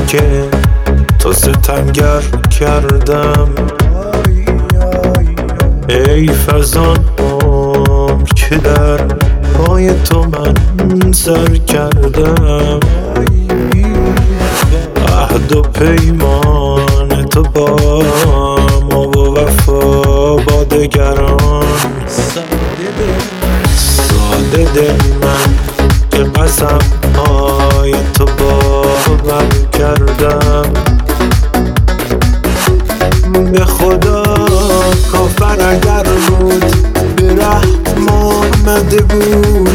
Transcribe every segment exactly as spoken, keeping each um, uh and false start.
ترک تو ستمگر کردم. ای فرزان عمر که در پای تو من سر کردم. عهد و پیمان تو با ما و وفا با دگران. ساده دل من که قسم های تو باور کردم. به خدا کافر اگر بود به رحم آمده بود.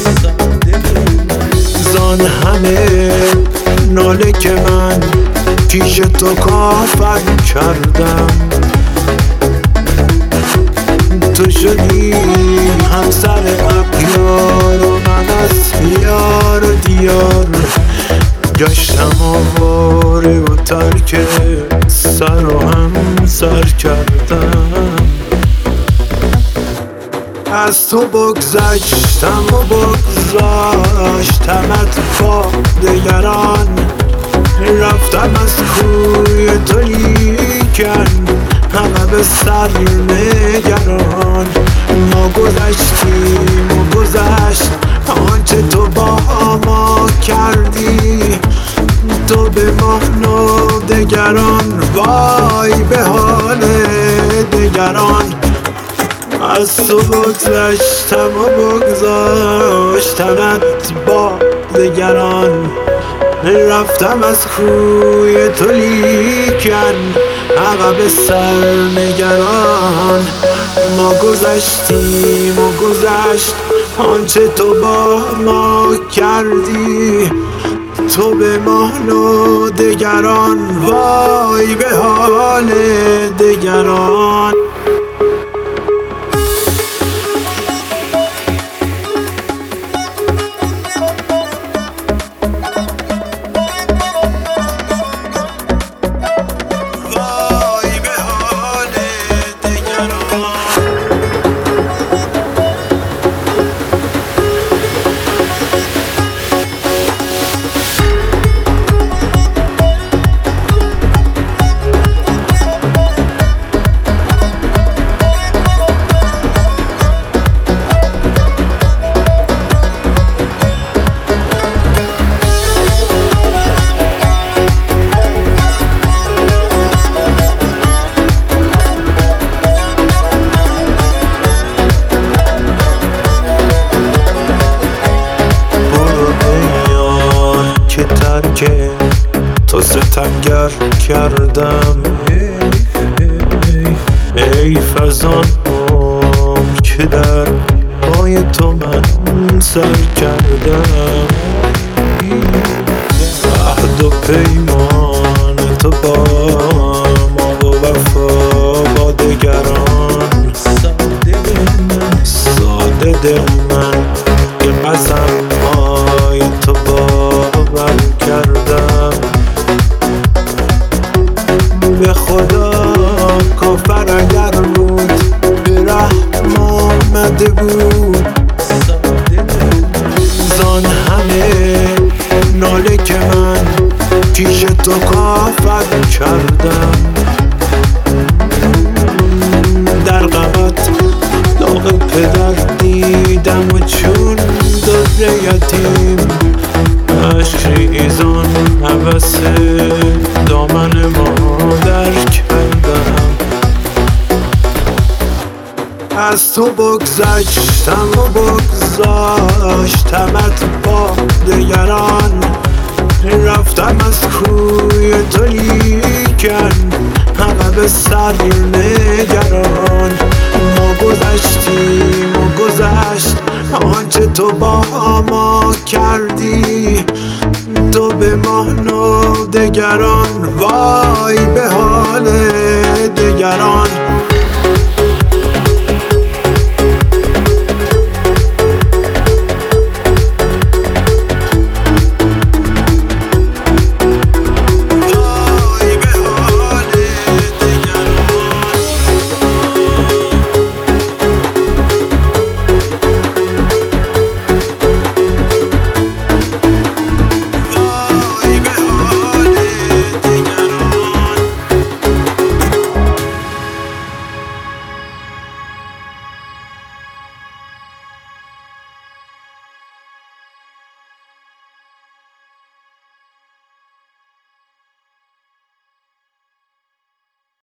زان همه ناله که من پیش تو کافر کردم. تو شدی همسر اغیار و من از یار و دیار گشتم آواره و ترک سر و هم سر کردم. از تو بگذشتم و بگذاشتمت با دگران. رفتم از کوی تو لیکن همه به سر نگران. ما گذشتیم و گذشت آنچه تو با ما کردی. تو به ما و دگران وای به حال دگران. از تو بگذشتم و بگذاشتمت با دگران. رفتم از کوی تو لیکن عقب سر نگران. ما گذشتیم و گذشت آنچه تو با ما کردی. تو به ما و دگران وای به حال دگران. که تو ستمگر کردم. ای فرزان عمر که در پای تو من سر کردم. عهد و پیمان تو با ما و وفا با دگران. ساده دل من که قسم های تو باور کردم. به خدا کافر اگر بود به رحم آمده بود. زان همه ناله که من پیش تو کافر کردم. در غمت داغ پدر دیدم و چون در یتیم عشق ریزان هوس دامن مادر کردم. از تو بگذشتم و بگذاشتمت با دگران. رفتم از کوی تو لیکن همه به سر نگران. ما گذشتیم و گذشت آنچه تو با ما کردی. تو به ما و دگران وای به حال دگران.